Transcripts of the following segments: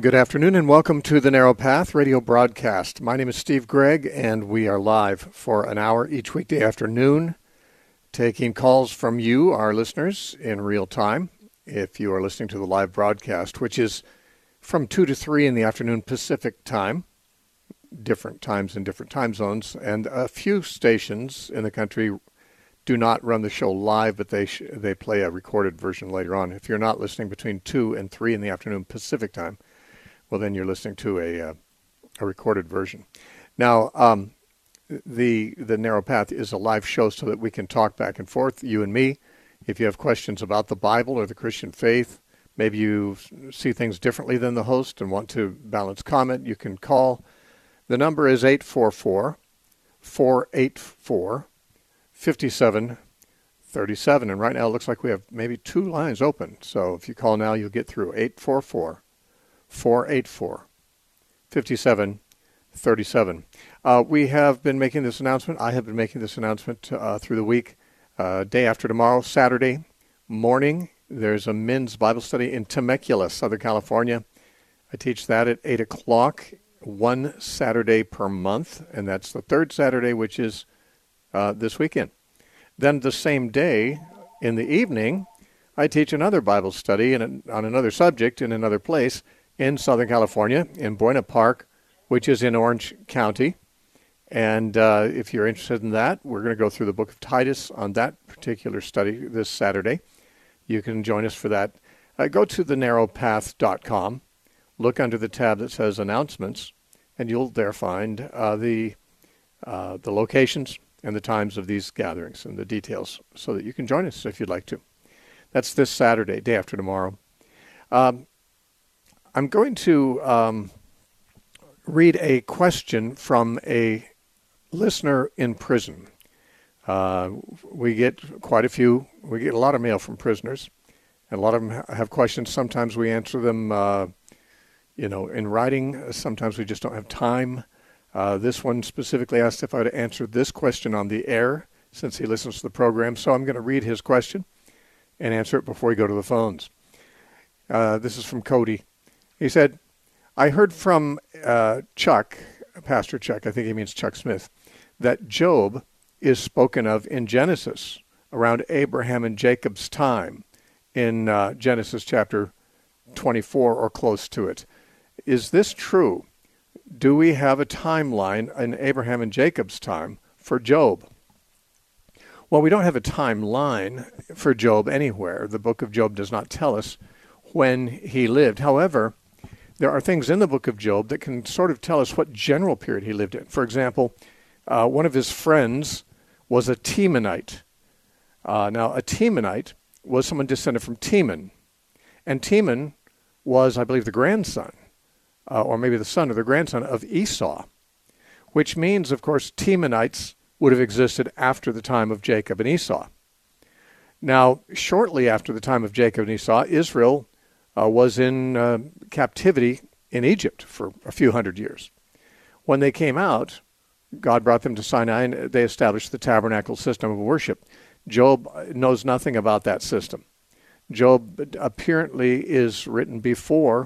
Good afternoon and welcome to the Narrow Path radio broadcast. My name is Steve Gregg and we are live for an hour each weekday afternoon, taking calls from you, our listeners, in real time. If you are listening to the live broadcast, which is from 2 to 3 in the afternoon Pacific time, different times in different time zones, and a few stations in the country do not run the show live, but they play a recorded version later on. If you're not listening between 2 and 3 in the afternoon Pacific time, well, then you're listening to a recorded version. Now, the Narrow Path is a live show so that we can talk back and forth, you and me. If you have questions about the Bible or the Christian faith, maybe you see things differently than the host and want to balance comment, you can call. The number is 844-484-5737. And right now it looks like we have maybe 2 lines open. So if you call now, you'll get through. 844-484-5737. We have been making this announcement. I have been making this announcement through the week. Day after tomorrow, Saturday morning, there's a men's Bible study in Temecula, Southern California. I teach that at 8 o'clock, one Saturday per month, and that's the third Saturday, which is this weekend. Then the same day, in the evening, I teach another Bible study on another subject in another place in Southern California, in Buena Park, which is in Orange County. And if you're interested in that, we're going to go through the book of Titus on that particular study this Saturday. You can join us for that. Go to thenarrowpath.com, look under the tab that says Announcements, and you'll there find the locations and the times of these gatherings and the details so that you can join us if you'd like to. That's this Saturday, day after tomorrow. I'm going to read a question from a listener in prison. We get quite a few. We get a lot of mail from prisoners, and a lot of them have questions. Sometimes we answer them, in writing. Sometimes we just don't have time. This one specifically asked if I would answer this question on the air since he listens to the program. So I'm going to read his question and answer it before we go to the phones. This is from Cody. He said, I heard from Chuck, Pastor Chuck, I think he means Chuck Smith, that Job is spoken of in Genesis around Abraham and Jacob's time in Genesis chapter 24 or close to it. Is this true? Do we have a timeline in Abraham and Jacob's time for Job? Well, we don't have a timeline for Job anywhere. The book of Job does not tell us when he lived. However, there are things in the book of Job that can sort of tell us what general period he lived in. For example, one of his friends was a Temanite. Now, a Temanite was someone descended from Teman. And Teman was, I believe, the grandson, or maybe the son or the grandson of Esau, which means, of course, Temanites would have existed after the time of Jacob and Esau. Now, shortly after the time of Jacob and Esau, Israel was in captivity in Egypt for a few hundred years. When they came out, God brought them to Sinai, and they established the tabernacle system of worship. Job knows nothing about that system. Job apparently is written before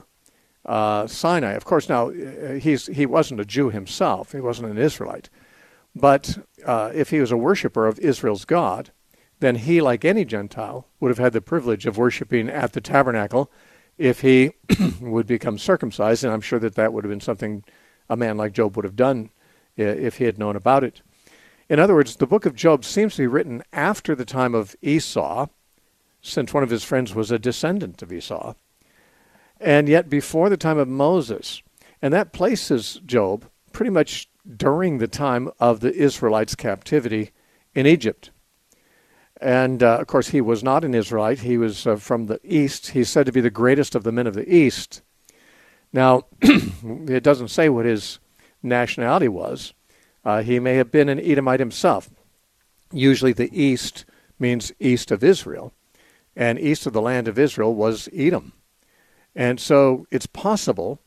Sinai. Of course, now, he wasn't a Jew himself. He wasn't an Israelite. But if he was a worshiper of Israel's God, then he, like any Gentile, would have had the privilege of worshiping at the tabernacle if he would become circumcised, and I'm sure that would have been something a man like Job would have done if he had known about it. In other words, the book of Job seems to be written after the time of Esau, since one of his friends was a descendant of Esau, and yet before the time of Moses. And that places Job pretty much during the time of the Israelites' captivity in Egypt. And, of course, he was not an Israelite. He was from the East. He's said to be the greatest of the men of the East. Now, it doesn't say what his nationality was. He may have been an Edomite himself. Usually the East means east of Israel, and east of the land of Israel was Edom. And so it's possible,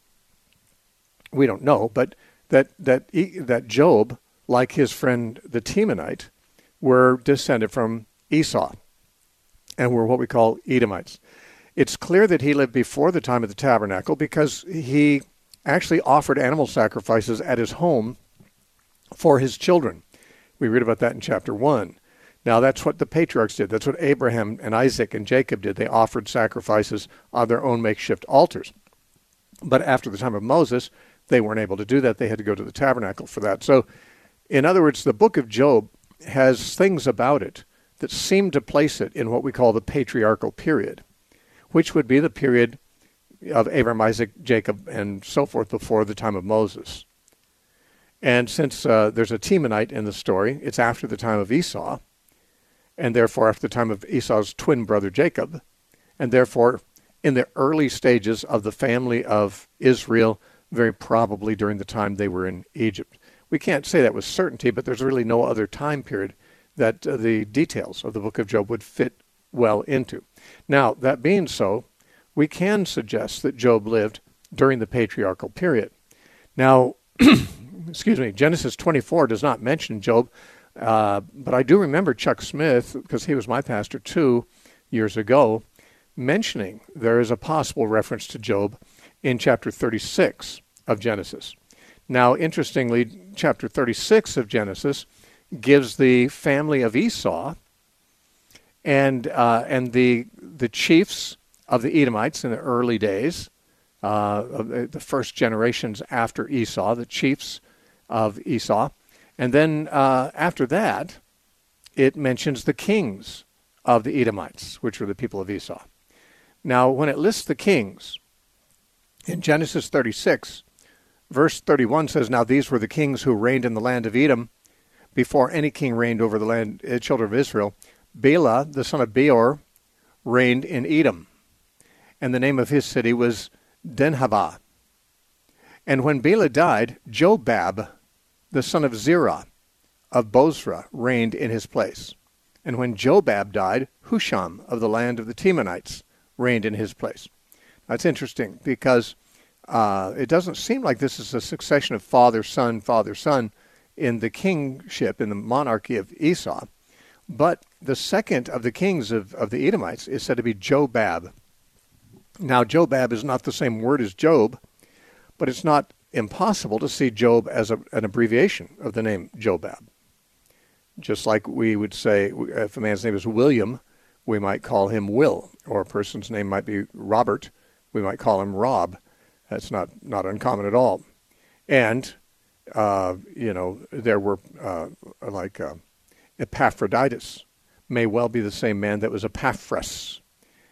we don't know, but that Job, like his friend the Temanite, were descended from Esau and were what we call Edomites. It's clear that he lived before the time of the tabernacle because he actually offered animal sacrifices at his home for his children. We read about that in chapter 1. Now, that's what the patriarchs did. That's what Abraham and Isaac and Jacob did. They offered sacrifices on their own makeshift altars. But after the time of Moses, they weren't able to do that. They had to go to the tabernacle for that. So, in other words, the book of Job has things about it that seem to place it in what we call the patriarchal period, which would be the period of Abraham, Isaac, Jacob, and so forth before the time of Moses. And since there's a Temanite in the story, it's after the time of Esau, and therefore after the time of Esau's twin brother Jacob, and therefore in the early stages of the family of Israel, very probably during the time they were in Egypt. We can't say that with certainty, but there's really no other time period that the details of the book of Job would fit well into. Now, that being so, we can suggest that Job lived during the patriarchal period. Now, Genesis 24 does not mention Job, but I do remember Chuck Smith, because he was my pastor 2 years ago, mentioning there is a possible reference to Job in chapter 36 of Genesis. Now, interestingly, chapter 36 of Genesis gives the family of Esau and the chiefs of the Edomites in the early days, of the first generations after Esau, the chiefs of Esau. And then after that, it mentions the kings of the Edomites, which were the people of Esau. Now, when it lists the kings, in Genesis 36, verse 31 says, "Now these were the kings who reigned in the land of Edom before any king reigned over the land, children of Israel. Bela, the son of Beor, reigned in Edom, and the name of his city was Dinhabah. And when Bela died, Jobab, the son of Zerah of Bozrah, reigned in his place. And when Jobab died, Husham of the land of the Temanites reigned in his place." That's interesting because it doesn't seem like this is a succession of father, son in the kingship, in the monarchy of Esau. But the second of the kings of the Edomites is said to be Jobab. Now, Jobab is not the same word as Job, but it's not impossible to see Job as an abbreviation of the name Jobab. Just like we would say, if a man's name is William, we might call him Will, or a person's name might be Robert, we might call him Rob. That's not uncommon at all. And, there were Epaphroditus may well be the same man that was Epaphras,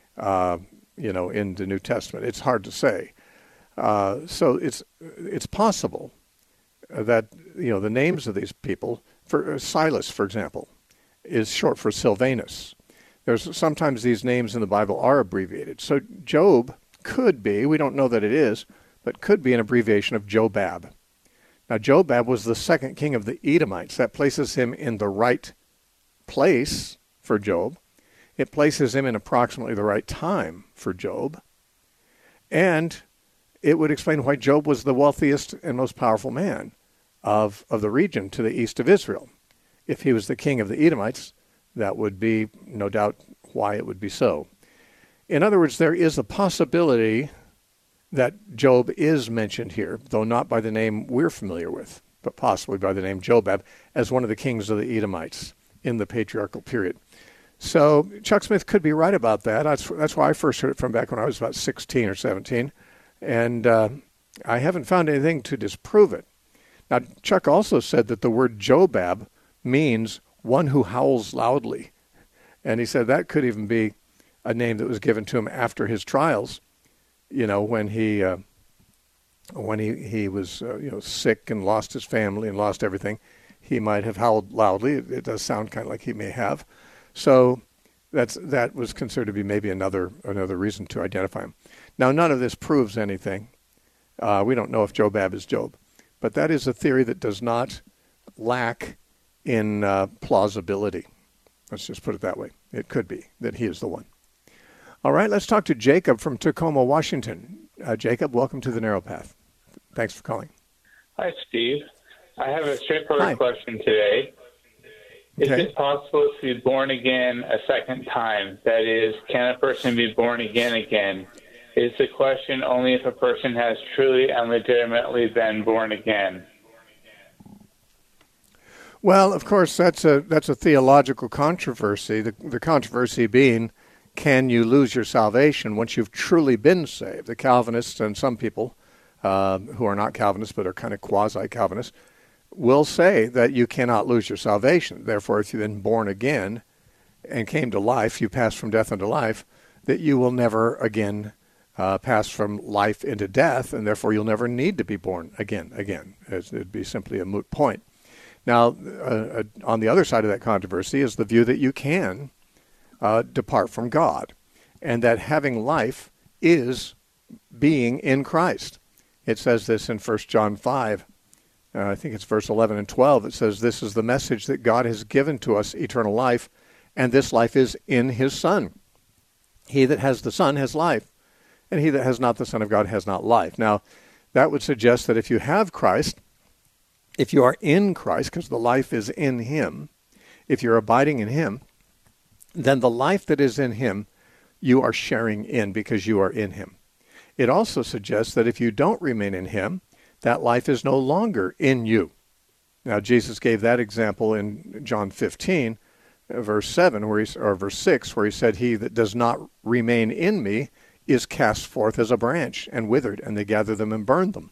in the New Testament. It's hard to say. So it's possible that, the names of these people, for Silas, for example, is short for Silvanus. There's sometimes these names in the Bible are abbreviated. So Job could be, we don't know that it is, but could be an abbreviation of Jobab. Now, Jobab was the second king of the Edomites. That places him in the right place for Job. It places him in approximately the right time for Job. And it would explain why Job was the wealthiest and most powerful man of the region to the east of Israel. If he was the king of the Edomites, that would be, no doubt, why it would be so. In other words, there is a possibility that Job is mentioned here, though not by the name we're familiar with, but possibly by the name Jobab, as one of the kings of the Edomites in the patriarchal period. So Chuck Smith could be right about that. That's why I first heard it from back when I was about 16 or 17, and I haven't found anything to disprove it. Now, Chuck also said that the word Jobab means one who howls loudly, and he said that could even be a name that was given to him after his trials, when he was sick and lost his family and lost everything. He might have howled loudly. It does sound kind of like he may have. So that was considered to be maybe another reason to identify him. Now, none of this proves anything. We don't know if Jobab is Job, but that is a theory that does not lack in plausibility. Let's just put it that way. It could be that he is the one. All right, let's talk to Jacob from Tacoma, Washington. Jacob, welcome to the Narrow Path. Thanks for calling. Hi, Steve. I have a straightforward question today. Is Okay. it possible to be born again a second time? That is, can a person be born again? Is the question only if a person has truly and legitimately been born again? Well, of course, that's a theological controversy. The controversy being, can you lose your salvation once you've truly been saved? The Calvinists and some people who are not Calvinists but are kind of quasi-Calvinists will say that you cannot lose your salvation. Therefore, if you've been born again and came to life, you pass from death unto life, that you will never again pass from life into death, and therefore you'll never need to be born again. It'd be simply a moot point. Now, on the other side of that controversy is the view that you can depart from God, and that having life is being in Christ. It says this in 1 John 5, I think it's verse 11 and 12. It says, "This is the message that God has given to us, eternal life, and this life is in his Son. He that has the Son has life, and he that has not the Son of God has not life." Now, that would suggest that if you have Christ, if you are in Christ, because the life is in him, if you're abiding in him, then the life that is in him, you are sharing in because you are in him. It also suggests that if you don't remain in him, that life is no longer in you. Now, Jesus gave that example in John 15, verse 7, or verse 6, where he said, "He that does not remain in me is cast forth as a branch and withered, and they gather them and burn them."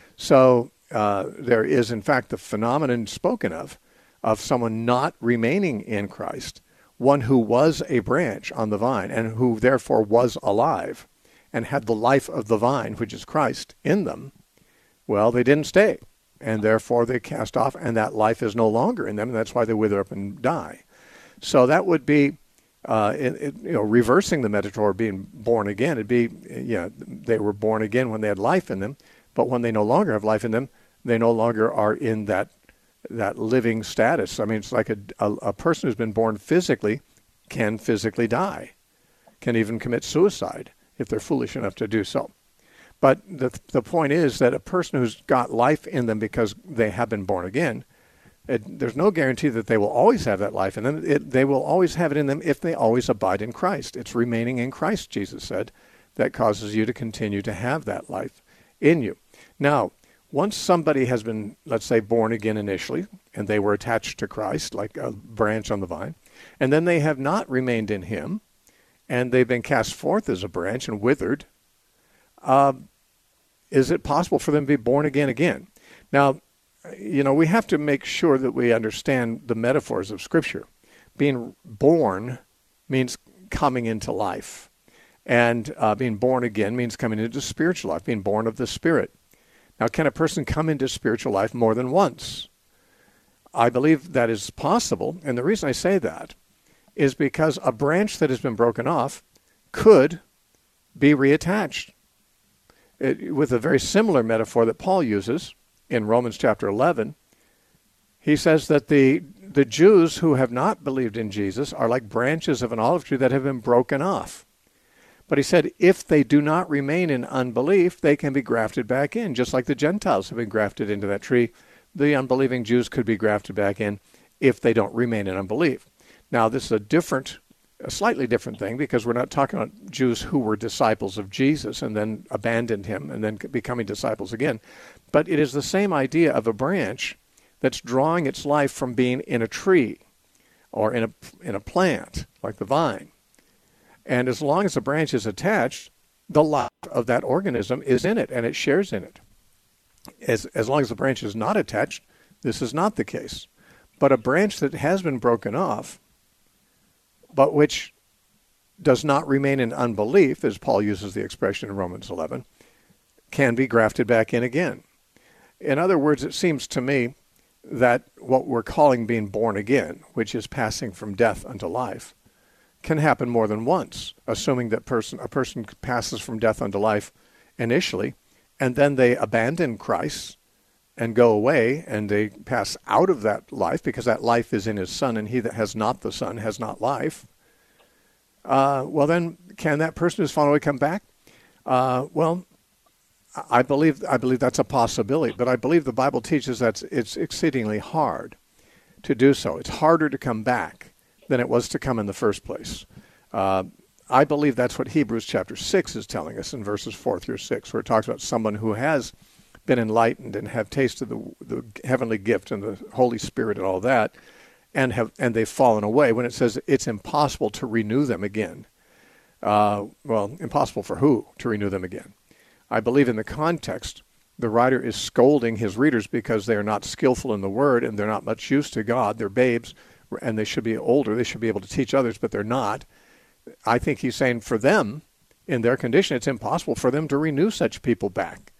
So there is, in fact, the phenomenon spoken of someone not remaining in Christ, one who was a branch on the vine and who therefore was alive and had the life of the vine, which is Christ, in them. Well, they didn't stay, and therefore they cast off, and that life is no longer in them, and that's why they wither up and die. So that would be, reversing the metaphor of being born again. It'd be, they were born again when they had life in them, but when they no longer have life in them, they no longer are in that living status. I mean, it's like a person who's been born physically can physically die, can even commit suicide if they're foolish enough to do so. But the point is that a person who's got life in them because they have been born again, there's no guarantee that they will always have that life in them. They will always have it in them if they always abide in Christ. It's remaining in Christ, Jesus said, that causes you to continue to have that life in you. Now, once somebody has been, let's say, born again initially, and they were attached to Christ, like a branch on the vine, and then they have not remained in him, and they've been cast forth as a branch and withered, is it possible for them to be born again? Now, we have to make sure that we understand the metaphors of Scripture. Being born means coming into life, and being born again means coming into spiritual life, being born of the Spirit. Now, can a person come into spiritual life more than once? I believe that is possible, and the reason I say that is because a branch that has been broken off could be reattached. With a very similar metaphor that Paul uses in Romans chapter 11, he says that the Jews who have not believed in Jesus are like branches of an olive tree that have been broken off. But he said, if they do not remain in unbelief, they can be grafted back in, just like the Gentiles have been grafted into that tree. The unbelieving Jews could be grafted back in if they don't remain in unbelief. Now, this is a slightly different thing, because we're not talking about Jews who were disciples of Jesus and then abandoned him and then becoming disciples again. But it is the same idea of a branch that's drawing its life from being in a tree or in a plant, like the vine. And as long as the branch is attached, the life of that organism is in it, and it shares in it. As long as the branch is not attached, this is not the case. But a branch that has been broken off, but which does not remain in unbelief, as Paul uses the expression in Romans 11, can be grafted back in again. In other words, it seems to me that what we're calling being born again, which is passing from death unto life, can happen more than once, assuming that a person passes from death unto life initially, and then they abandon Christ and go away, and they pass out of that life because that life is in his Son, and he that has not the Son has not life. Well, then, can that person who's fallen away come back? Well, I believe that's a possibility, but I believe the Bible teaches that it's exceedingly hard. to do so. It's harder to come back than it was to come in the first place. I believe that's what Hebrews chapter 6 is telling us in verses 4 through 6, where it talks about someone who has been enlightened and have tasted the heavenly gift and the Holy Spirit and all that, and they've fallen away, when it says it's impossible to renew them again. Well, impossible for who to renew them again? I believe in the context, the writer is scolding his readers because they are not skillful in the word and they're not much used to God. They're babes, and they should be older. They should be able to teach others, but they're not. I think he's saying for them, in their condition, it's impossible for them to renew such people back.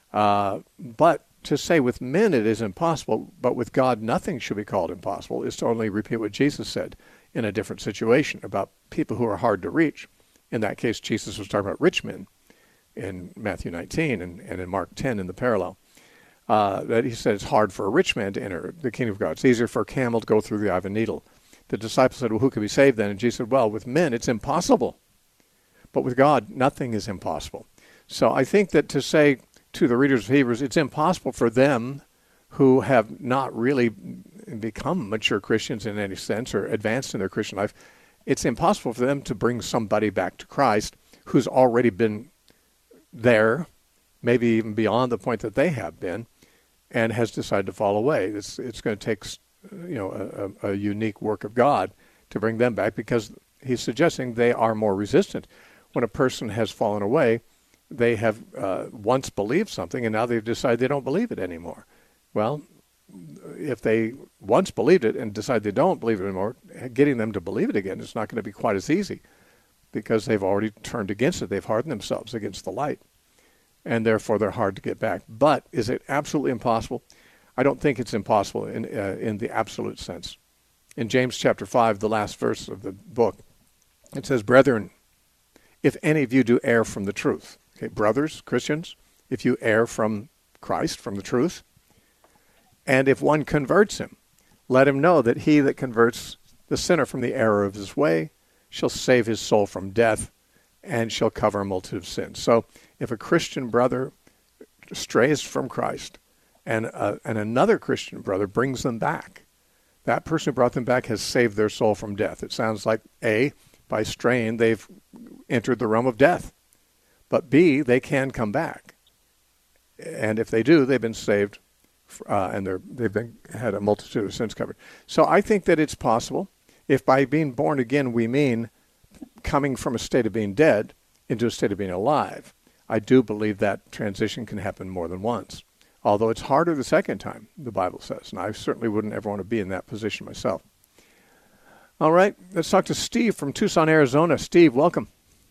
But to say with men it is impossible, but with God nothing should be called impossible, is to only repeat what Jesus said in a different situation about people who are hard to reach. In that case, Jesus was talking about rich men in Matthew 19 and in Mark 10 in the parallel. That he said it's hard for a rich man to enter the kingdom of God. It's easier for a camel to go through the eye of a needle. The disciples said, well, who can be saved then? And Jesus said, well, with men it's impossible. But with God, nothing is impossible. So I think that to say to the readers of Hebrews, it's impossible for them who have not really become mature Christians in any sense or advanced in their Christian life, it's impossible for them to bring somebody back to Christ who's already been there, maybe even beyond the point that they have been, and has decided to fall away. It's going to take a unique work of God to bring them back, because he's suggesting they are more resistant. When a person has fallen away, they have once believed something, and now they've decided they don't believe it anymore. Well, if they once believed it and decide they don't believe it anymore, getting them to believe it again is not going to be quite as easy, because they've already turned against it. They've hardened themselves against the light, and therefore they're hard to get back. But is it absolutely impossible? I don't think it's impossible in the absolute sense. In James chapter 5, the last verse of the book, it says, brethren, if any of you do err from the truth, okay, brothers, Christians, if you err from Christ, from the truth, and if one converts him, let him know that he that converts the sinner from the error of his way shall save his soul from death and shall cover a multitude of sins. So if a Christian brother strays from Christ and another Christian brother brings them back, that person who brought them back has saved their soul from death. It sounds like A, by straying, they've entered the realm of death. But B, they can come back. And if they do, they've been saved, and they've had a multitude of sins covered. So I think that it's possible, if by being born again we mean coming from a state of being dead into a state of being alive. I do believe that transition can happen more than once, although it's harder the second time, the Bible says, and I certainly wouldn't ever want to be in that position myself. All right, let's talk to Steve from Tucson, Arizona. Steve, welcome.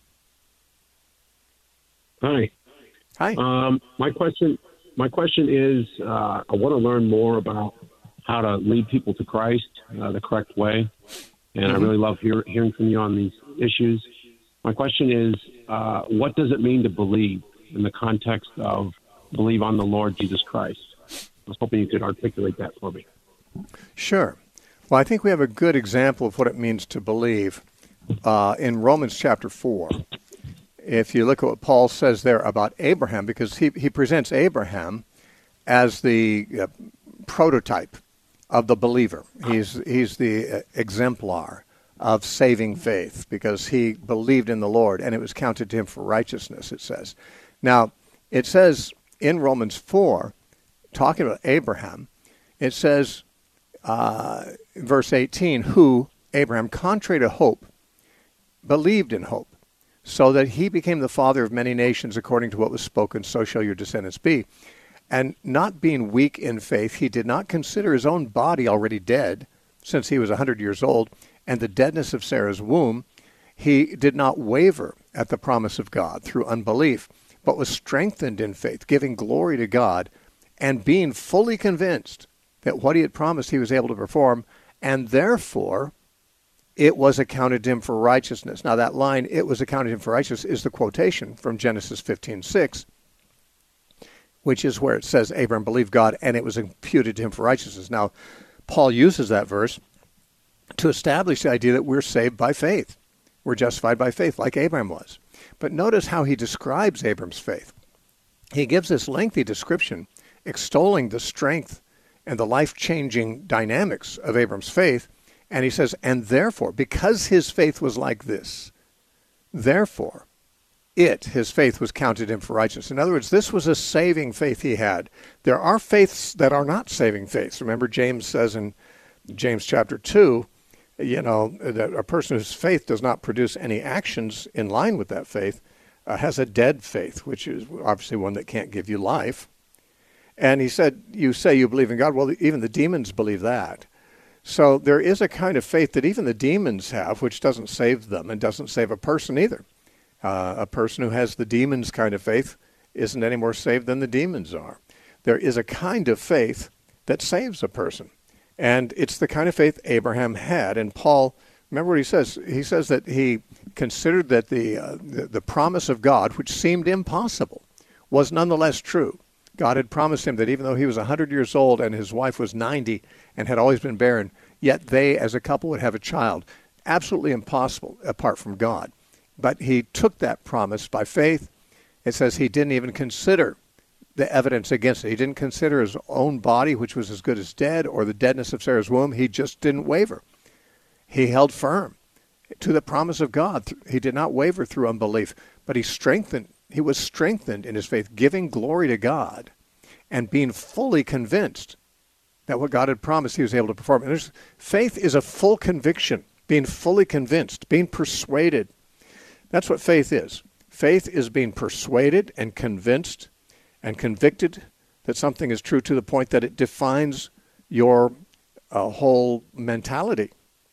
Hi. Hi. My question is, I want to learn more about how to lead people to Christ the correct way, and I really love hearing from you on these issues. My question is, what does it mean to believe in the context of believe on the Lord Jesus Christ? I was hoping you could articulate that for me. Sure. Well, I think we have a good example of what it means to believe in Romans chapter 4. If you look at what Paul says there about Abraham, because he presents Abraham as the prototype of the believer. He's the exemplar of saving faith, because he believed in the Lord and it was counted to him for righteousness, it says. Now, it says in Romans 4, talking about Abraham, it says, verse 18, who, Abraham, contrary to hope, believed in hope, so that he became the father of many nations according to what was spoken, so shall your descendants be. And not being weak in faith, he did not consider his own body already dead, since he was 100 years old, and the deadness of Sarah's womb. He did not waver at the promise of God through unbelief, but was strengthened in faith, giving glory to God, and being fully convinced that what he had promised he was able to perform, and therefore it was accounted to him for righteousness. Now that line, it was accounted to him for righteousness, is the quotation from Genesis 15:6, which is where it says Abraham believed God and it was imputed to him for righteousness. Now, Paul uses that verse to establish the idea that we're saved by faith. We're justified by faith, like Abraham was. But notice how he describes Abraham's faith. He gives this lengthy description extolling the strength and the life-changing dynamics of Abraham's faith. And he says, and therefore, because his faith was like this, therefore, his faith was counted him for righteousness. In other words, this was a saving faith he had. There are faiths that are not saving faiths. Remember, James says in James chapter 2, that a person whose faith does not produce any actions in line with that faith has a dead faith, which is obviously one that can't give you life. And he said, you say you believe in God. Well, even the demons believe that. So there is a kind of faith that even the demons have, which doesn't save them and doesn't save a person either. A person who has the demons kind of faith isn't any more saved than the demons are. There is a kind of faith that saves a person. And it's the kind of faith Abraham had. And Paul, remember what he says? He says that he considered that the promise of God, which seemed impossible, was nonetheless true. God had promised him that even though he was 100 years old and his wife was 90 and had always been barren, yet they as a couple would have a child. Absolutely impossible apart from God. But he took that promise by faith. It says he didn't even consider the evidence against it. He didn't consider his own body, which was as good as dead, or the deadness of Sarah's womb. He just didn't waver. He held firm to the promise of God. He did not waver through unbelief, but he was strengthened in his faith, giving glory to God and being fully convinced that what God had promised he was able to perform. And faith is a full conviction, being fully convinced, being persuaded. That's what faith is. Faith is being persuaded and convinced and convicted that something is true to the point that it defines your whole mentality.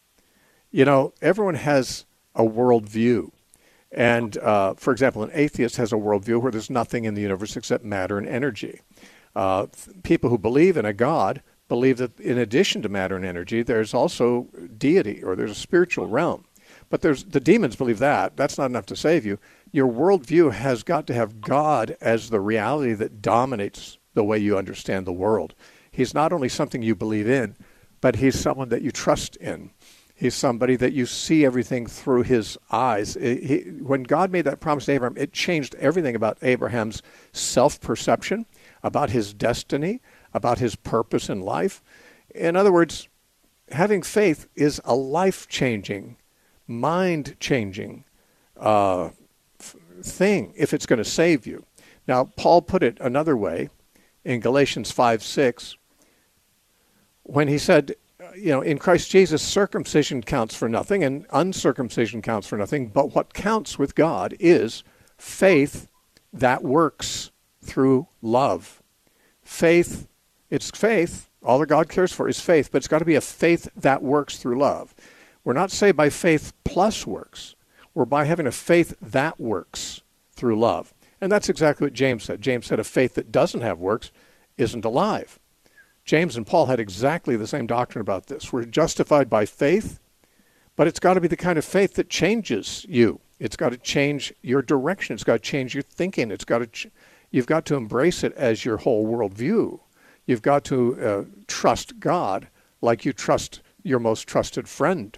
Everyone has a worldview. And, for example, an atheist has a worldview where there's nothing in the universe except matter and energy. People who believe in a God believe that in addition to matter and energy, there's also deity, or there's a spiritual realm. But the demons believe that. That's not enough to save you. Your worldview has got to have God as the reality that dominates the way you understand the world. He's not only something you believe in, but he's someone that you trust in. He's somebody that you see everything through his eyes. When God made that promise to Abraham, it changed everything about Abraham's self-perception, about his destiny, about his purpose in life. In other words, having faith is a life-changing, mind-changing thing if it's going to save you. Now, Paul put it another way in Galatians 5:6 when he said, in Christ Jesus, circumcision counts for nothing and uncircumcision counts for nothing, but what counts with God is faith that works through love. Faith, it's faith. All that God cares for is faith, but it's got to be a faith that works through love. We're not saved by faith plus works. We're by having a faith that works through love. And that's exactly what James said. James said a faith that doesn't have works isn't alive. James and Paul had exactly the same doctrine about this. We're justified by faith, but it's got to be the kind of faith that changes you. It's got to change your direction. It's got to change your thinking. You've got to embrace it as your whole worldview. You've got to trust God like you trust your most trusted friend.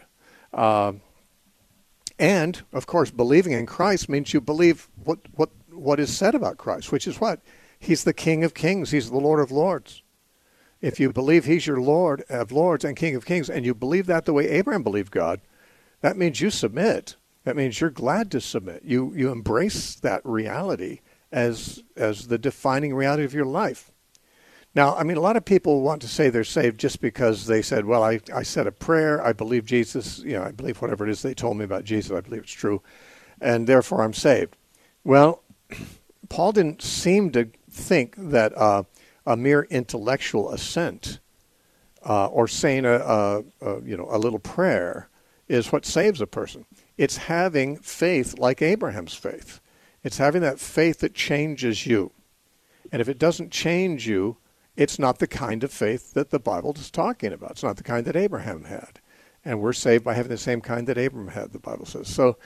And, of course, believing in Christ means you believe what is said about Christ, which is what? He's the King of Kings. He's the Lord of Lords. If you believe he's your Lord of Lords and King of Kings, and you believe that the way Abraham believed God, that means you submit. That means you're glad to submit. You embrace that reality as the defining reality of your life. Now, a lot of people want to say they're saved just because they said, well, I said a prayer, I believe Jesus, I believe whatever it is they told me about Jesus, I believe it's true, and therefore I'm saved. Well, Paul didn't seem to think that a mere intellectual assent or saying a little prayer is what saves a person. It's having faith like Abraham's faith. It's having that faith that changes you. And if it doesn't change you, it's not the kind of faith that the Bible is talking about. It's not the kind that Abraham had. And we're saved by having the same kind that Abraham had, the Bible says. So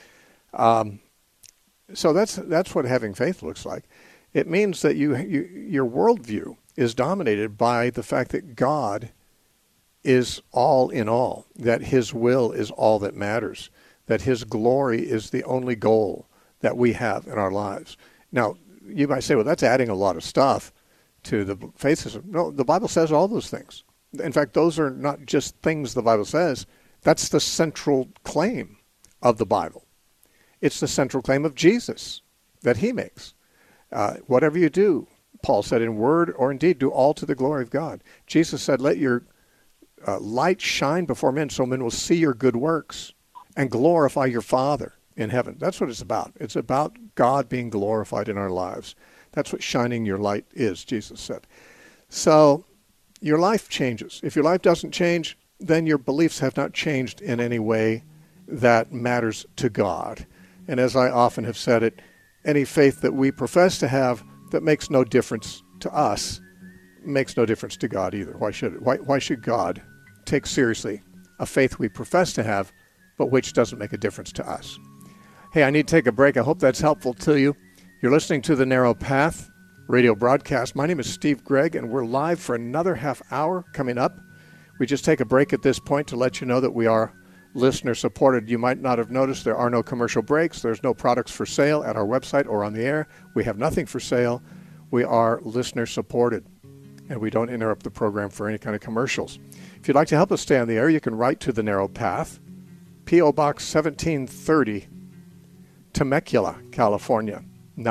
that's what having faith looks like. It means that your worldview is dominated by the fact that God is all in all, that his will is all that matters, that his glory is the only goal that we have in our lives. Now, you might say, well, that's adding a lot of stuff to the faith system. No, the Bible says all those things. In fact, those are not just things the Bible says. That's the central claim of the Bible. It's the central claim of Jesus that he makes. Whatever you do, Paul said, in word or in deed, do all to the glory of God. Jesus said, let your light shine before men so men will see your good works and glorify your Father in heaven. That's what it's about. It's about God being glorified in our lives. That's what shining your light is, Jesus said. So your life changes. If your life doesn't change, then your beliefs have not changed in any way that matters to God. And as I often have said it, any faith that we profess to have that makes no difference to us makes no difference to God either. Why should it? Why should God take seriously a faith we profess to have, but which doesn't make a difference to us? Hey, I need to take a break. I hope that's helpful to you. You're listening to The Narrow Path radio broadcast. My name is Steve Gregg, and we're live for another half hour coming up. We just take a break at this point to let you know that we are listener supported. You might not have noticed there are no commercial breaks. There's no products for sale at our website or on the air. We have nothing for sale. We are listener supported, and we don't interrupt the program for any kind of commercials. If you'd like to help us stay on the air, you can write to The Narrow Path, P.O. Box 1730, Temecula, California,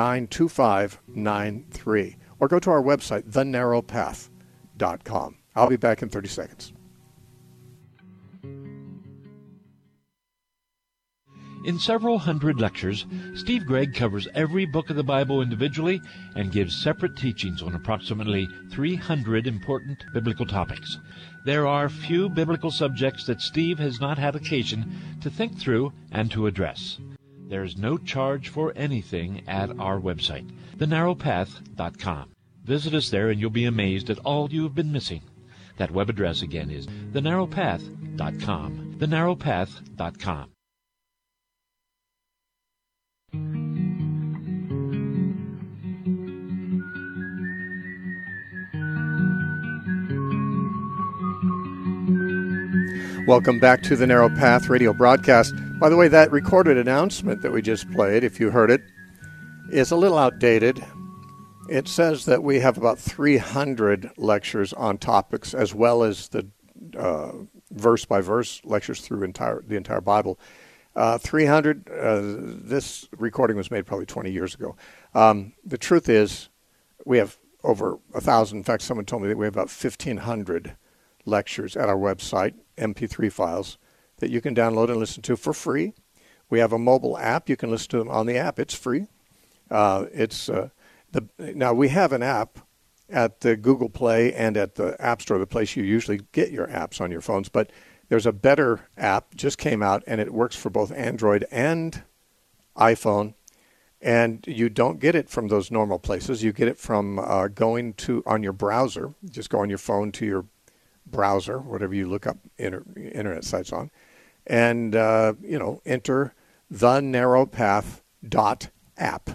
92593, or go to our website, thenarrowpath.com. I'll be back in 30 seconds. In several hundred lectures, Steve Gregg covers every book of the Bible individually and gives separate teachings on approximately 300 important biblical topics. There are few biblical subjects that Steve has not had occasion to think through and to address. There is no charge for anything at our website, thenarrowpath.com. Visit us there and you'll be amazed at all you have been missing. That web address again is thenarrowpath.com, thenarrowpath.com. Welcome back to the Narrow Path radio broadcast. By the way, that recorded announcement that we just played, if you heard it, is a little outdated. It says that we have about 300 lectures on topics, as well as the verse-by-verse lectures through the entire Bible. 300, this recording was made probably 20 years ago. The truth is, we have over 1,000. In fact, someone told me that we have about 1,500 lectures at our website, MP3 files, that you can download and listen to for free. We have a mobile app. You can listen to them on the app. It's free. Now, we have an app at the Google Play and at the App Store, the place you usually get your apps on your phones, but there's a better app, just came out, and it works for both Android and iPhone, and you don't get it from those normal places. You get it from going on your browser. Just go on your phone to your browser, whatever you look up internet sites on, and enter thenarrowpath.app,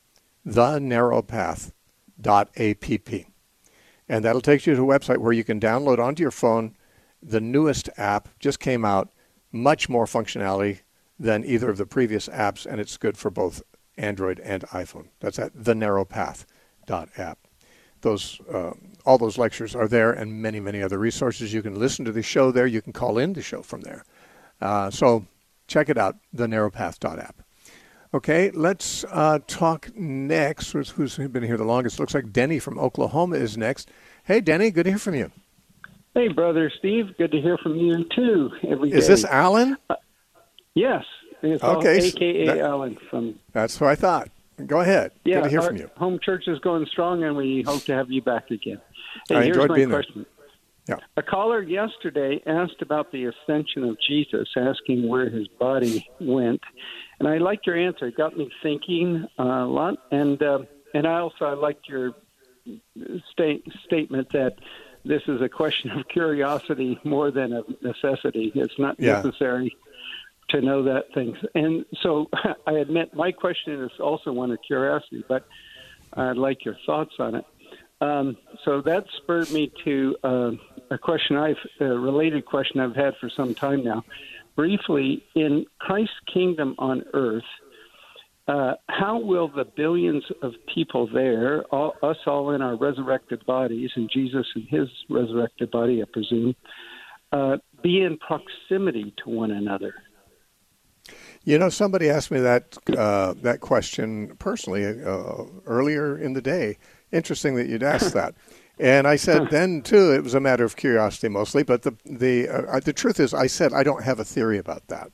thenarrowpath.app, and that'll take you to a website where you can download onto your phone the newest app. Just came out, much more functionality than either of the previous apps, and it's good for both Android and iPhone. That's at thenarrowpath.app. All those lectures are there, and many, many other resources. You can listen to the show there. You can call in the show from there. So check it out, thenarrowpath.app. Okay, let's talk next. Who's been here the longest? Looks like Denny from Oklahoma is next. Hey, Denny, good to hear from you. Hey, Brother Steve. Good to hear from you, too, every day. Is this Alan? Yes. It's okay. A.K.A. Alan from... That's what I thought. Go ahead. Yeah, good to hear from you. Home church is going strong, and we hope to have you back again. Hey, I enjoyed being question. There. Yeah. A caller yesterday asked about the ascension of Jesus, asking where his body went. And I liked your answer. It got me thinking a lot. And I liked your statement that this is a question of curiosity more than of necessity. It's not necessary to know that things. And so I admit my question is also one of curiosity, but I'd like your thoughts on it. So that spurred me to a related question I've had for some time now. Briefly, in Christ's kingdom on earth, how will the billions of people there, us all in our resurrected bodies, and Jesus in his resurrected body, I presume, be in proximity to one another? Somebody asked me that question personally earlier in the day. Interesting that you'd asked that. And I said then, too, it was a matter of curiosity mostly. But the truth is, I said I don't have a theory about that.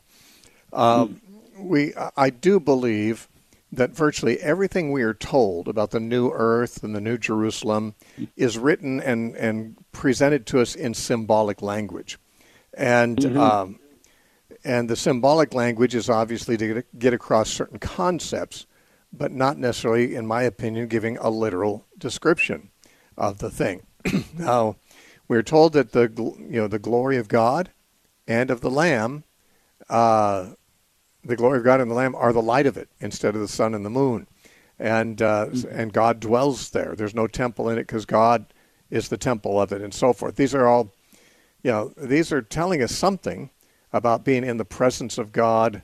I do believe that virtually everything we are told about the new earth and the new Jerusalem is written and presented to us in symbolic language. And and the symbolic language is obviously to get across certain concepts, but not necessarily, in my opinion, giving a literal description of the thing. Now, we're told that the glory of God and of the Lamb, the glory of God and the Lamb are the light of it instead of the sun and the moon, and God dwells there. There's no temple in it because God is the temple of it, and so forth. These are all, these are telling us something about being in the presence of God,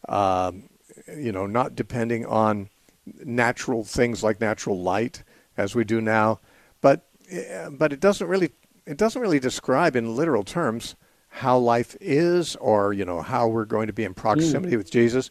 not depending on natural things like natural light as we do now, but it doesn't really describe in literal terms how life is, or how we're going to be in proximity with Jesus.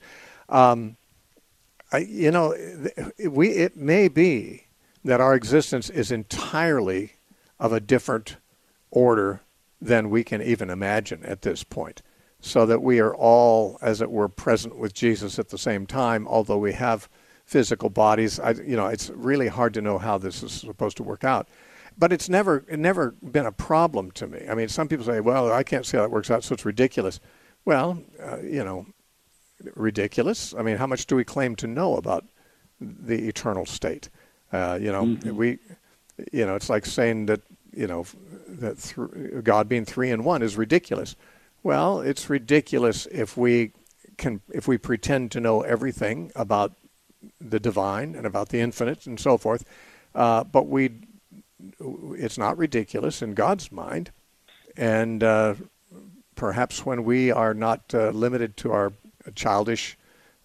It may be that our existence is entirely of a different order than we can even imagine at this point, so that we are all, as it were, present with Jesus at the same time, although we have physical bodies. It's really hard to know how this is supposed to work out. But it's never been a problem to me. I mean, some people say, well, I can't see how that works out, so it's ridiculous. Well, ridiculous? I mean, how much do we claim to know about the eternal state? It's like saying that, God being three in one is ridiculous. Well, it's ridiculous if we pretend to know everything about the divine and about the infinite and so forth, but it's not ridiculous in God's mind. And perhaps when we are not limited to our childish,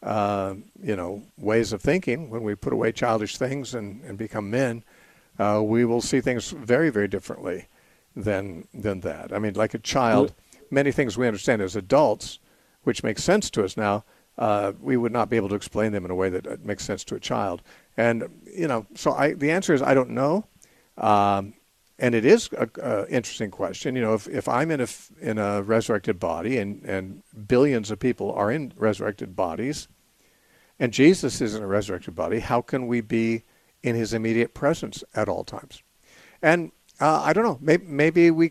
ways of thinking, when we put away childish things and become men, we will see things very, very differently than that. I mean, like a child, many things we understand as adults, which makes sense to us now, we would not be able to explain them in a way that makes sense to a child. And, so the answer is I don't know. And it is an interesting question. If I'm in a resurrected body and billions of people are in resurrected bodies, and Jesus is in a resurrected body, how can we be in his immediate presence at all times? And I don't know. Maybe we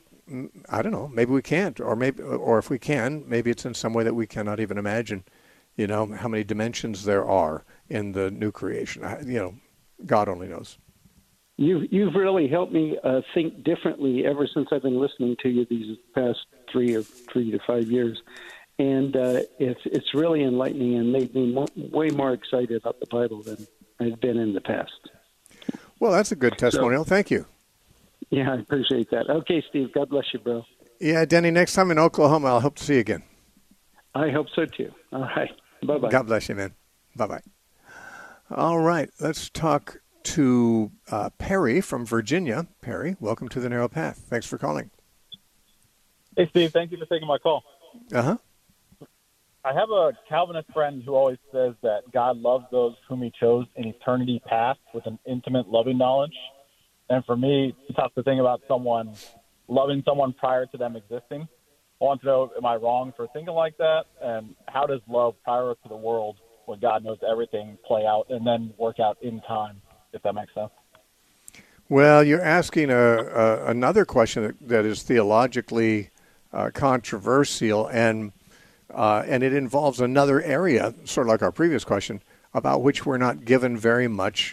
can't, or if we can, maybe it's in some way that we cannot even imagine. How many dimensions there are in the new creation. God only knows. You've really helped me think differently ever since I've been listening to you these past 3 to 5 years, and it's really enlightening and made me way more excited about the Bible than I've been in the past. Well, that's a good testimonial. Thank you. Yeah, I appreciate that. Okay, Steve, God bless you, bro. Yeah, Denny, next time in Oklahoma, I'll hope to see you again. I hope so, too. All right. Bye-bye. God bless you, man. Bye-bye. All right, let's talk to Perry from Virginia. Perry, welcome to The Narrow Path. Thanks for calling. Hey, Steve. Thank you for taking my call. Uh-huh. I have a Calvinist friend who always says that God loves those whom he chose in eternity past with an intimate, loving knowledge. And for me, it's tough to think about someone loving someone prior to them existing. I want to know, am I wrong for thinking like that? And how does love prior to the world, when God knows everything, play out and then work out in time, if that makes sense? Well, you're asking another question that is theologically controversial, and it involves another area, sort of like our previous question, about which we're not given very much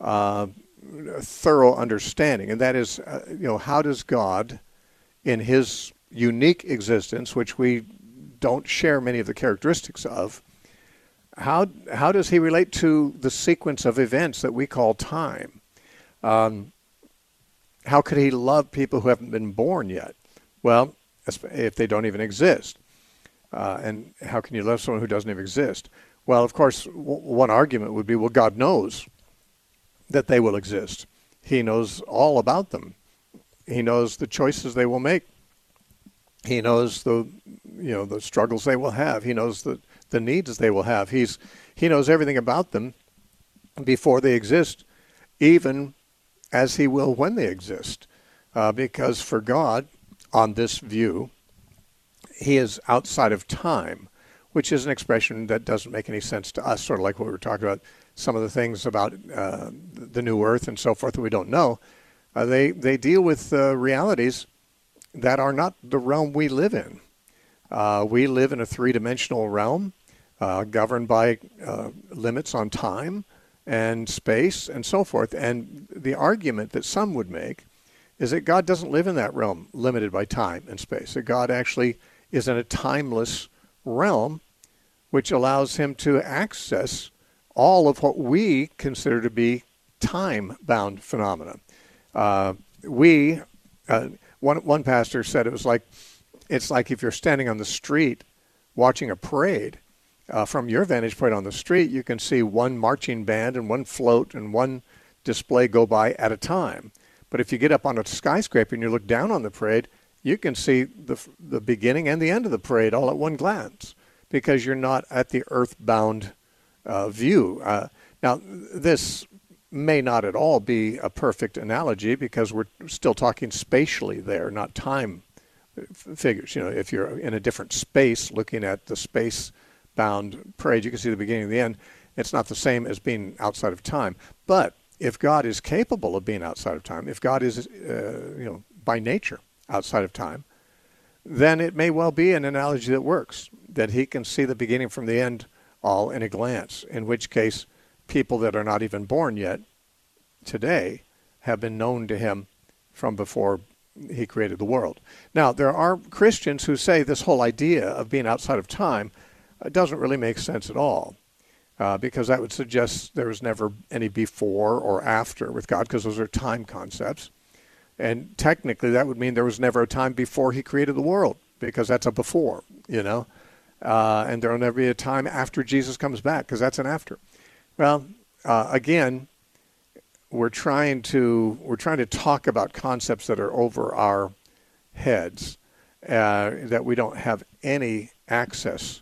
thorough understanding, and that is, how does God, in his unique existence, which we don't share many of the characteristics of, how does he relate to the sequence of events that we call time? How could he love people who haven't been born yet? Well, if they don't even exist. And how can you love someone who doesn't even exist? Well, of course, one argument would be, well, God knows that they will exist. He knows all about them. He knows the choices they will make. He knows the struggles they will have. He knows the needs they will have. He knows everything about them before they exist, even as he will when they exist. Because for God, on this view, he is outside of time, which is an expression that doesn't make any sense to us, sort of like what we were talking about, some of the things about the new earth and so forth that we don't know. They deal with realities that are not the realm we live in. We live in a three-dimensional realm governed by limits on time and space and so forth. And the argument that some would make is that God doesn't live in that realm limited by time and space. That God actually is in a timeless realm, which allows him to access all of what we consider to be time-bound phenomena. One pastor said it's like if you're standing on the street watching a parade. From your vantage point on the street, you can see one marching band and one float and one display go by at a time. But if you get up on a skyscraper and you look down on the parade, you can see the beginning and the end of the parade all at one glance, because you're not at the earthbound view. Now, this may not at all be a perfect analogy, because we're still talking spatially there, not time figures. If you're in a different space looking at the space-bound parade, you can see the beginning and the end. It's not the same as being outside of time. But if God is capable of being outside of time, if God is, by nature outside of time, then it may well be an analogy that works, that he can see the beginning from the end all in a glance, in which case people that are not even born yet today have been known to him from before he created the world. Now, there are Christians who say this whole idea of being outside of time doesn't really make sense at all, because that would suggest there was never any before or after with God, because those are time concepts. And technically that would mean there was never a time before he created the world, because that's a before, and there will never be a time after Jesus comes back, because that's an after. Well, again, we're trying to talk about concepts that are over our heads, that we don't have any access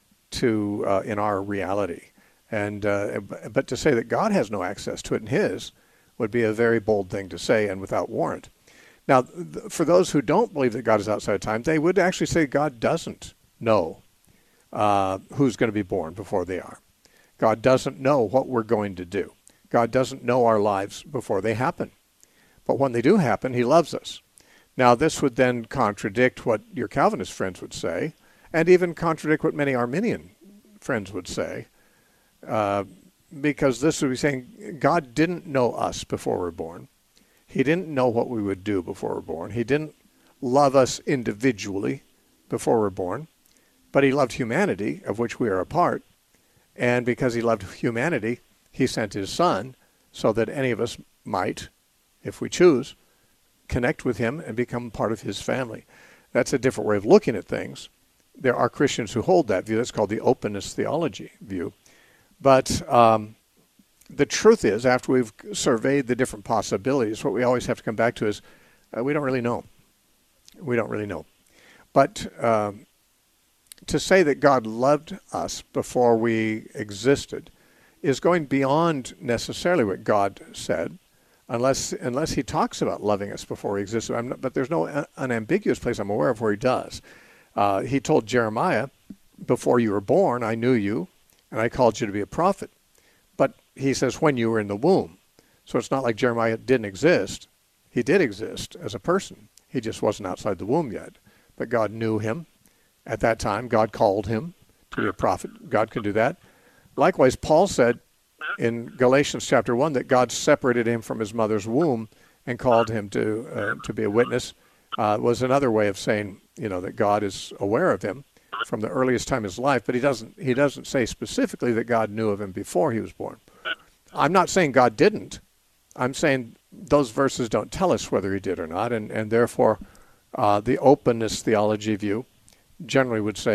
to in our reality. And but to say that God has no access to it in his would be a very bold thing to say, and without warrant. Now, for those who don't believe that God is outside of time, they would actually say God doesn't know who's going to be born before they are. God doesn't know what we're going to do. God doesn't know our lives before they happen. But when they do happen, he loves us. Now, this would then contradict what your Calvinist friends would say, and even contradict what many Arminian friends would say, because this would be saying God didn't know us before we were born. He didn't know what we would do before we were born. He didn't love us individually before we were born, but he loved humanity, of which we are a part. And because he loved humanity, he sent his son so that any of us might, if we choose, connect with him and become part of his family. That's a different way of looking at things. There are Christians who hold that view. That's called the openness theology view. But the truth is, after we've surveyed the different possibilities, what we always have to come back to is we don't really know. We don't really know. But to say that God loved us before we existed is going beyond necessarily what God said, unless he talks about loving us before we existed. But there's no unambiguous place I'm aware of where he does. He told Jeremiah, before you were born, I knew you, and I called you to be a prophet. But he says, when you were in the womb. So it's not like Jeremiah didn't exist. He did exist as a person. He just wasn't outside the womb yet. But God knew him at that time. God called him to be a prophet. God can do that. Likewise, Paul said in Galatians chapter 1 that God separated him from his mother's womb and called him to be a witness. Was another way of saying, that God is aware of him from the earliest time of his life, but he doesn't say specifically that God knew of him before he was born. I'm not saying God didn't. I'm saying those verses don't tell us whether he did or not, and therefore the openness theology view generally would say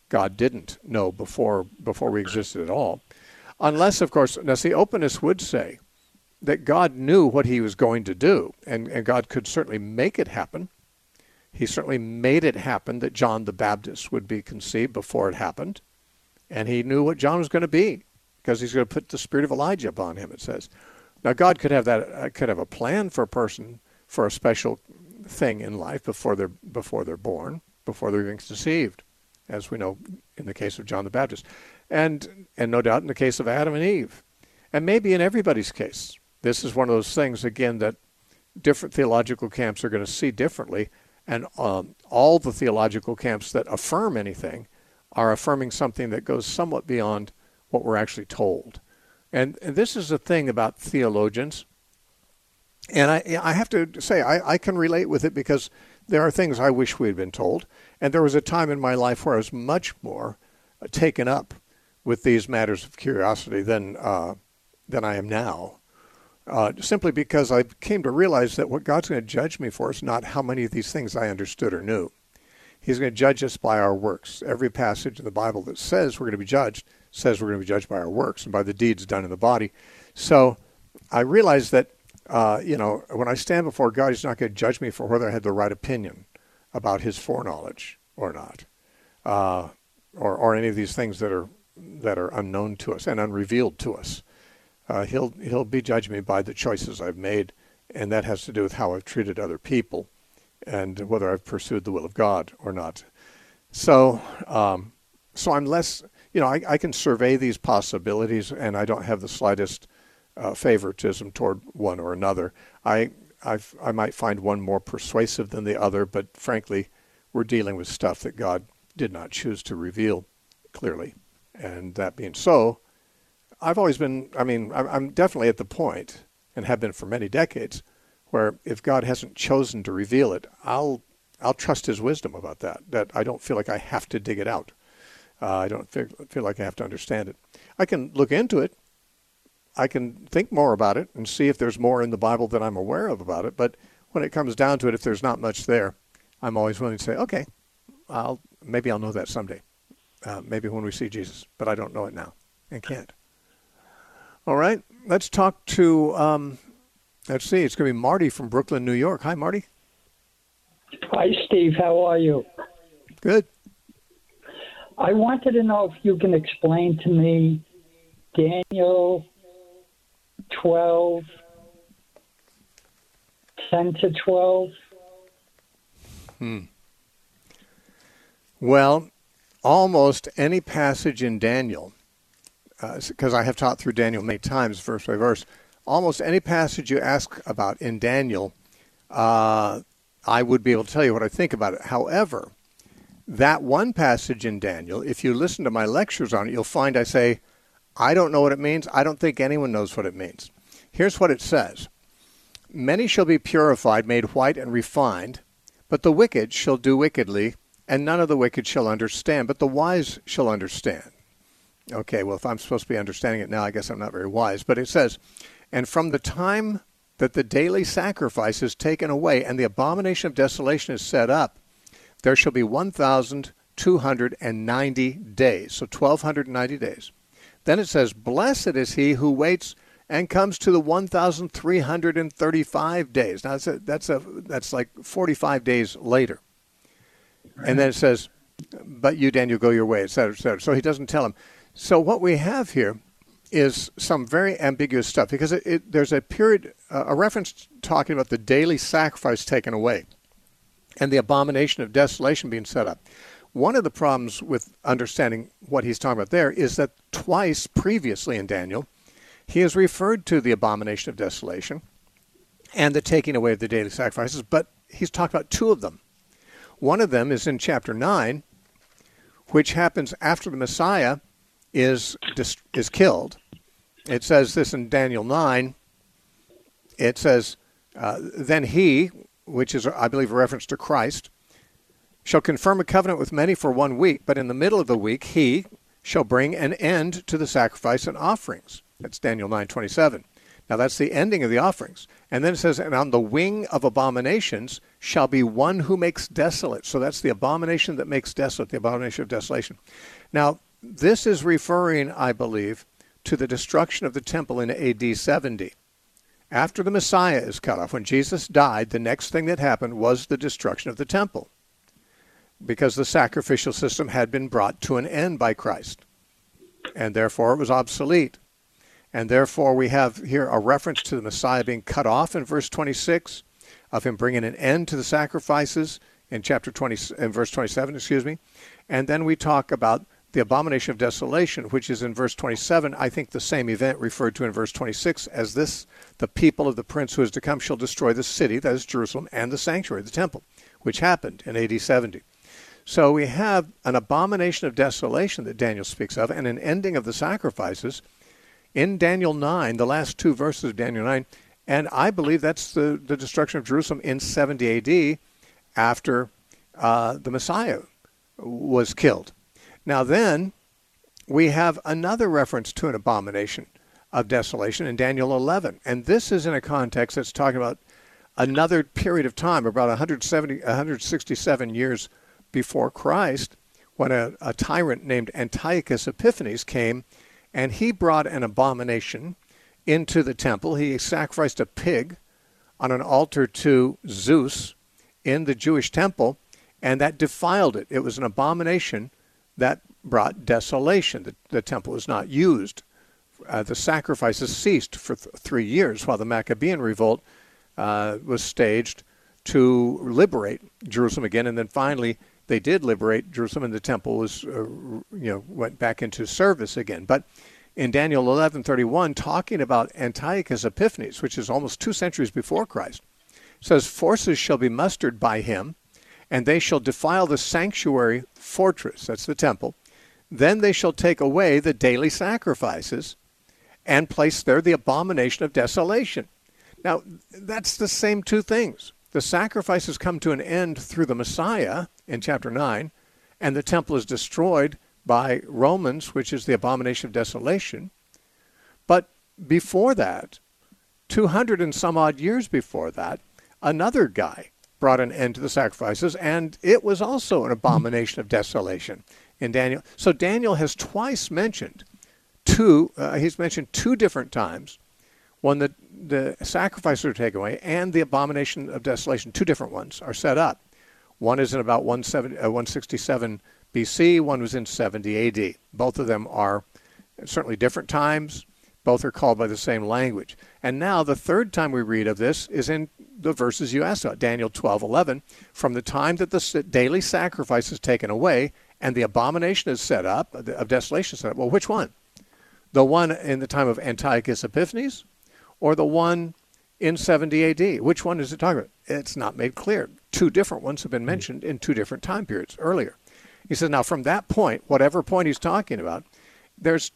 God didn't know before we existed at all. Unless, of course, now see, openness would say that God knew what he was going to do, and God could certainly make it happen. He certainly made it happen that John the Baptist would be conceived before it happened. And he knew what John was going to be, because he's going to put the spirit of Elijah upon him, it says. Now, God could have a plan for a person for a special thing in life before they're born, before they're even conceived, as we know in the case of John the Baptist. And no doubt in the case of Adam and Eve. And maybe in everybody's case. This is one of those things, again, that different theological camps are going to see differently. And all the theological camps that affirm anything are affirming something that goes somewhat beyond what we're actually told. And this is the thing about theologians. And I have to say, I can relate with it, because there are things I wish we had been told. And there was a time in my life where I was much more taken up with these matters of curiosity than I am now. Simply because I came to realize that what God's going to judge me for is not how many of these things I understood or knew. He's going to judge us by our works. Every passage in the Bible that says we're going to be judged says we're going to be judged by our works and by the deeds done in the body. So I realized that, when I stand before God, he's not going to judge me for whether I had the right opinion about his foreknowledge or not, or any of these things that are unknown to us and unrevealed to us. He'll be judging me by the choices I've made, and that has to do with how I've treated other people and whether I've pursued the will of God or not. So I'm less, I can survey these possibilities, and I don't have the slightest favoritism toward one or another. I might find one more persuasive than the other, but frankly, we're dealing with stuff that God did not choose to reveal clearly. And that being so, I've always been, I'm definitely at the point, and have been for many decades, where if God hasn't chosen to reveal it, I'll trust his wisdom about that I don't feel like I have to dig it out. I don't feel like I have to understand it. I can look into it. I can think more about it and see if there's more in the Bible that I'm aware of about it. But when it comes down to it, if there's not much there, I'm always willing to say, okay, maybe I'll know that someday. Maybe when we see Jesus, but I don't know it now and can't. All right, let's talk to, let's see, it's going to be Marty from Brooklyn, New York. Hi, Marty. Hi, Steve. How are you? Good. I wanted to know if you can explain to me Daniel 12, 10 to 12. Well, almost any passage in Daniel, because I have taught through Daniel many times, verse by verse, almost any passage you ask about in Daniel, I would be able to tell you what I think about it. However, that one passage in Daniel, if you listen to my lectures on it, you'll find I say, I don't know what it means. I don't think anyone knows what it means. Here's what it says. Many shall be purified, made white and refined, but the wicked shall do wickedly, and none of the wicked shall understand, but the wise shall understand. Okay, well, if I'm supposed to be understanding it now, I guess I'm not very wise. But it says, and from the time that the daily sacrifice is taken away and the abomination of desolation is set up, there shall be 1,290 days. So 1,290 days. Then it says, blessed is he who waits and comes to the 1,335 days. Now that's like 45 days later. And then it says, but you, Daniel, go your way, et cetera, et cetera. So he doesn't tell him. So what we have here is some very ambiguous stuff, because there's a period, a reference talking about the daily sacrifice taken away and the abomination of desolation being set up. One of the problems with understanding what he's talking about there is that twice previously in Daniel, he has referred to the abomination of desolation and the taking away of the daily sacrifices, but he's talked about two of them. One of them is in chapter 9, which happens after the Messiah is killed. It says this in Daniel 9. It says, then he, which is, I believe, a reference to Christ, shall confirm a covenant with many for 1 week, but in the middle of the week he shall bring an end to the sacrifice and offerings. That's Daniel 9:27. Now that's the ending of the offerings. And then it says, and on the wing of abominations shall be one who makes desolate. So that's the abomination that makes desolate, the abomination of desolation. Now, this is referring, I believe, to the destruction of the temple in AD 70. After the Messiah is cut off, when Jesus died, the next thing that happened was the destruction of the temple, because the sacrificial system had been brought to an end by Christ, and therefore it was obsolete. And therefore we have here a reference to the Messiah being cut off in verse 26, of him bringing an end to the sacrifices in verse 27, and then we talk about the abomination of desolation, which is in verse 27, I think the same event referred to in verse 26 as this, the people of the prince who is to come shall destroy the city, that is Jerusalem, and the sanctuary, the temple, which happened in AD 70. So we have an abomination of desolation that Daniel speaks of, and an ending of the sacrifices in Daniel 9, the last two verses of Daniel 9, and I believe that's the destruction of Jerusalem in 70 AD after the Messiah was killed. Now then, we have another reference to an abomination of desolation in Daniel 11. And this is in a context that's talking about another period of time, about 167 years before Christ, when a tyrant named Antiochus Epiphanes came, and he brought an abomination into the temple. He sacrificed a pig on an altar to Zeus in the Jewish temple, and that defiled it. It was an abomination that brought desolation. The temple was not used. The sacrifices ceased for 3 years while the Maccabean revolt was staged to liberate Jerusalem again. And then finally, they did liberate Jerusalem, and the temple was, went back into service again. But in Daniel 11:31, talking about Antiochus Epiphanes, which is almost 2 centuries before Christ, says, forces shall be mustered by him, and they shall defile the sanctuary fortress, that's the temple. Then they shall take away the daily sacrifices and place there the abomination of desolation. Now, that's the same two things. The sacrifices come to an end through the Messiah in chapter 9, and the temple is destroyed by Romans, which is the abomination of desolation. But before that, 200 and some odd years before that, another guy brought an end to the sacrifices, and it was also an abomination of desolation in Daniel. So Daniel has twice mentioned he's mentioned 2 different times when the sacrifices are taken away and the abomination of desolation, 2 different ones, are set up. One is in about 167 BC, one was in 70 AD. Both of them are certainly different times. Both are called by the same language. And now the third time we read of this is in the verses you asked about, Daniel 12:11. From the time that the daily sacrifice is taken away and the abomination is set up, of desolation is set up. Well, which one? The one in the time of Antiochus Epiphanes or the one in 70 AD? Which one is it talking about? It's not made clear. 2 different ones have been mentioned in 2 different time periods earlier. He says, now from that point, whatever point he's talking about, there's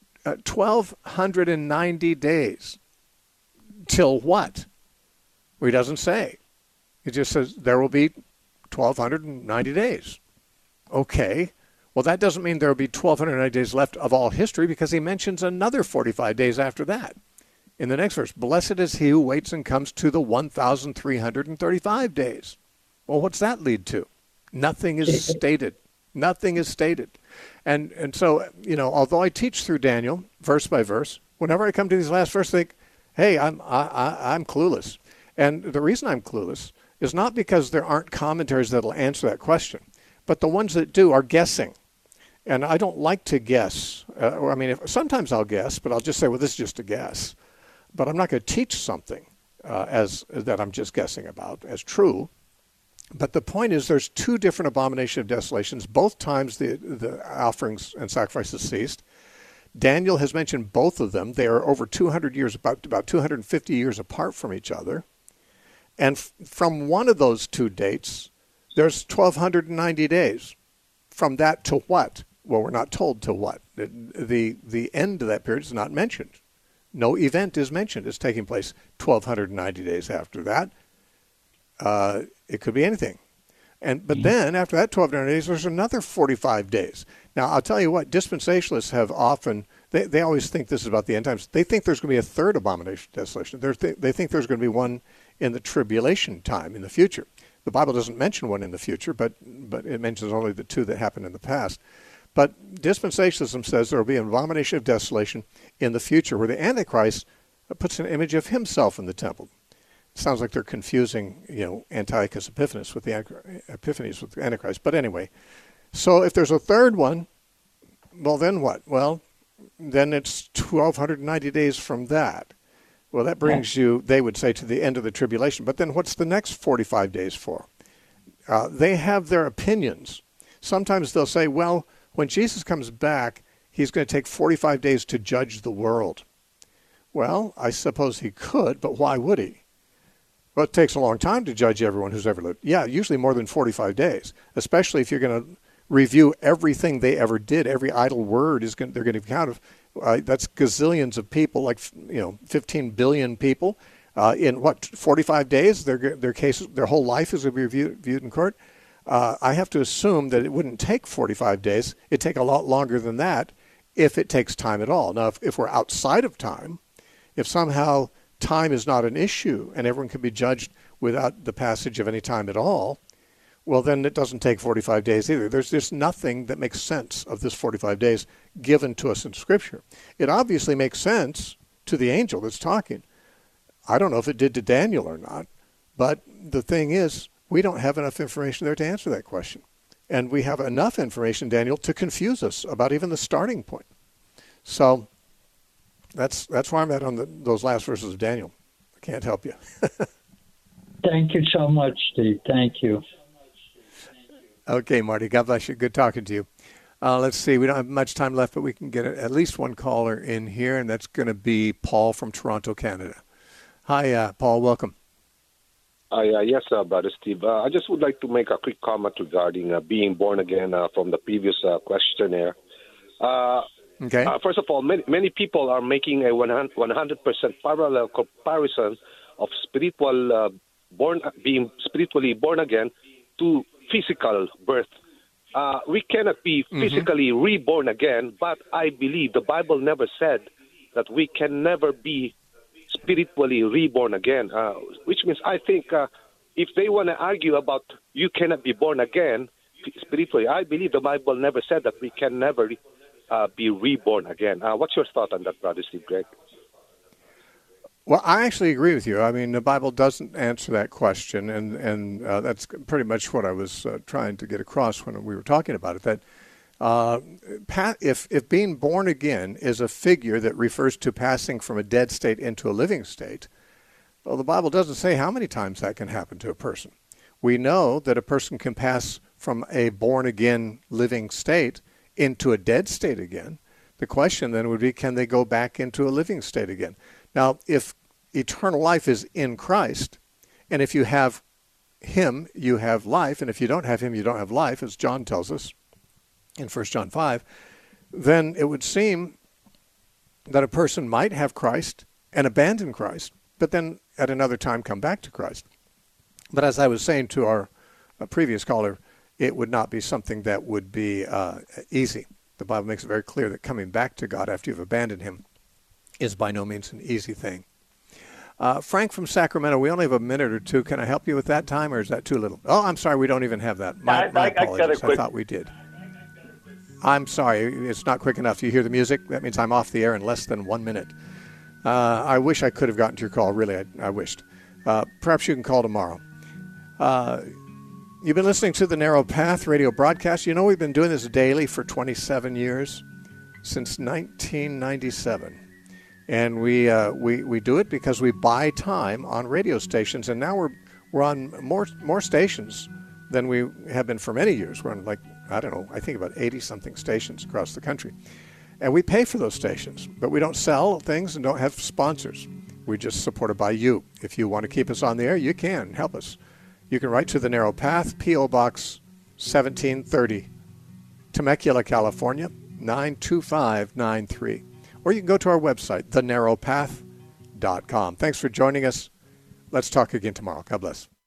1,290 days. Till what? Well, he doesn't say. He just says there will be 1,290 days. Okay. Well, that doesn't mean there will be 1,290 days left of all history, because he mentions another 45 days after that. In the next verse, blessed is he who waits and comes to the 1,335 days. Well, what's that lead to? Nothing is stated. Nothing is stated. And so, although I teach through Daniel verse by verse, whenever I come to these last verses, I think, hey, I'm clueless. And the reason I'm clueless is not because there aren't commentaries that'll answer that question, but the ones that do are guessing. And I don't like to guess. Sometimes I'll guess, but I'll just say, well, this is just a guess. But I'm not going to teach something as that I'm just guessing about as true. But the point is, there's 2 different abomination of desolations. Both times the offerings and sacrifices ceased. Daniel has mentioned both of them. They are over 200 years, about 250 years apart from each other. And from one of those 2 dates, there's 1,290 days. From that to what? Well, we're not told to what. The end of that period is not mentioned. No event is mentioned. It's taking place 1,290 days after that. It could be anything. But then after that 1,290 days, there's another 45 days. Now, I'll tell you what, dispensationalists have often They always think this is about the end times. They think there's going to be a third abomination of desolation. They think there's going to be one in the tribulation time in the future. The Bible doesn't mention one in the future, but it mentions only the two that happened in the past. But dispensationalism says there will be an abomination of desolation in the future where the Antichrist puts an image of himself in the temple. It sounds like they're confusing, Antiochus Epiphanes with the Antichrist. But anyway, so if there's a third one, well, then what? Well, then it's 1,290 days from that. Well, that brings you, they would say, to the end of the tribulation. But then what's the next 45 days for? They have their opinions. Sometimes they'll say, well, when Jesus comes back, he's going to take 45 days to judge the world. Well, I suppose he could, but why would he? Well, it takes a long time to judge everyone who's ever lived. Yeah, usually more than 45 days, especially if you're going to review everything they ever did. Every idle word they're going to count of. That's gazillions of people, 15 billion people. In 45 days, their cases, their whole life is going to be reviewed in court. I have to assume that it wouldn't take 45 days. It'd take a lot longer than that if it takes time at all. Now, if we're outside of time, if somehow time is not an issue and everyone can be judged without the passage of any time at all, well, then it doesn't take 45 days either. There's just nothing that makes sense of this 45 days given to us in Scripture. It obviously makes sense to the angel that's talking. I don't know if it did to Daniel or not, but the thing is, we don't have enough information there to answer that question. And we have enough information, Daniel, to confuse us about even the starting point. So that's where I'm at on those last verses of Daniel. I can't help you. Thank you so much, Steve. Thank you. Okay, Marty. God bless you. Good talking to you. Let's see. We don't have much time left, but we can get at least one caller in here, and that's going to be Paul from Toronto, Canada. Hi, Paul. Welcome. Yes, Brother Steve. I just would like to make a quick comment regarding being born again from the previous questionnaire. Okay. First of all, many people are making a 100% parallel comparison of being spiritually born again to physical birth. We cannot be physically reborn again, but I believe the Bible never said that we can never be spiritually reborn again, which means I think if they want to argue about you cannot be born again spiritually, I believe the Bible never said that we can never be reborn again. What's your thought on that, Brother Steve Gregg? Well, I actually agree with you. I mean, the Bible doesn't answer that question, and that's pretty much what I was trying to get across when we were talking about it, that if being born again is a figure that refers to passing from a dead state into a living state, well, the Bible doesn't say how many times that can happen to a person. We know that a person can pass from a born-again living state into a dead state again. The question then would be, can they go back into a living state again? Now, if eternal life is in Christ, and if you have him, you have life, and if you don't have him, you don't have life, as John tells us in 1 John 5, then it would seem that a person might have Christ and abandon Christ, but then at another time come back to Christ. But as I was saying to our previous caller, it would not be something that would be easy. The Bible makes it very clear that coming back to God after you've abandoned him is by no means an easy thing. Frank from Sacramento, we only have a minute or two. Can I help you with that time, or is that too little? Oh, I'm sorry, we don't even have that. My apologies. I thought we did. I'm sorry, it's not quick enough. You hear the music? That means I'm off the air in less than 1 minute. I wish I could have gotten to your call. Really, I wished. Perhaps you can call tomorrow. You've been listening to the Narrow Path radio broadcast. You know, we've been doing this daily for 27 years, since 1997. And we do it because we buy time on radio stations, and now we're on more stations than we have been for many years. We're on I think about 80-something stations across the country. And we pay for those stations, but we don't sell things and don't have sponsors. We're just supported by you. If you want to keep us on the air, you can help us. You can write to The Narrow Path, P.O. Box 1730, Temecula, California, 92593. Or you can go to our website, thenarrowpath.com. Thanks for joining us. Let's talk again tomorrow. God bless.